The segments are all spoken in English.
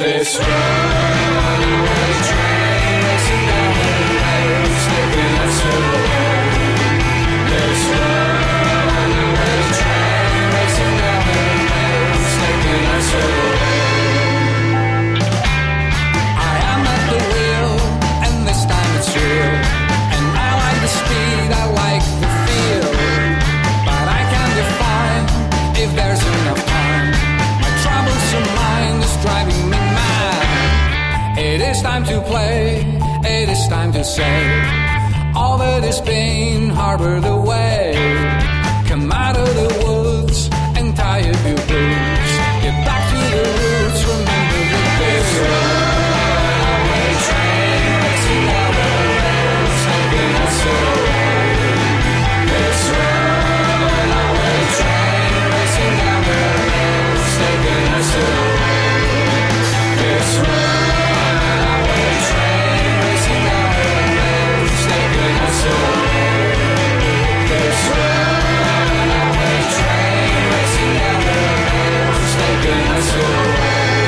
This runaway train racing down the rails, taking us away. This runaway train racing down the rails, taking us away. I am at the wheel, and this time it's real. And I like the speed, I like the feel. But I can't define if there's enough time. My troublesome mind is driving me mad. It is time to play, it is time to say all that is pain harbored away. Come out of the woods and tie up your boots. Get back to the roots, remember the this runaway train racing down the rails, taking us away. This runaway train racing down the rails, taking us away. This runaway train racing down the rails, taking us away. This runaway train racing down the rails, taking us away.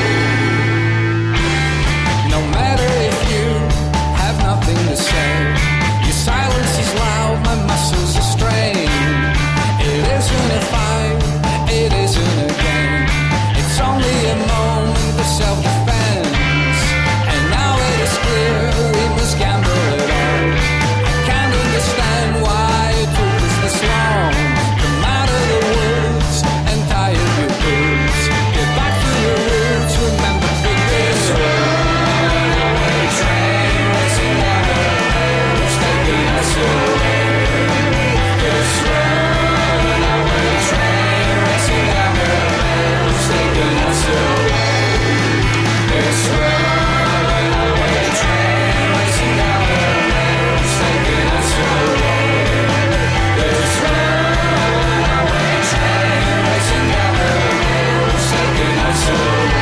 No matter if you have nothing to say, your silence is loud, my muscles are strained. It isn't a fight, it isn't a game. It's only a moment of self-defense. And now it is clear we must gamble it all. I can't understand why it took us this long. Come out of the woods and tie up your boots. Get back to your roots, remember the this runaway train racing down the rails, taking us away. This runaway train racing down the rails, taking us away. This runaway train racing down the rails, taking us away. This runaway train racing down the rails, taking us away.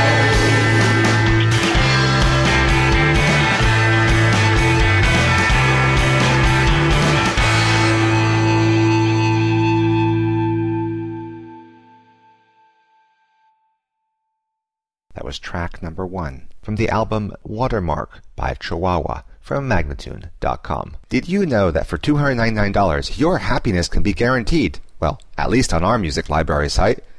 That was track number 1 from the album Watermark by Chihuahua from Magnatune.com. Did you know that for $299 your happiness can be guaranteed? Well, at least on our music library site.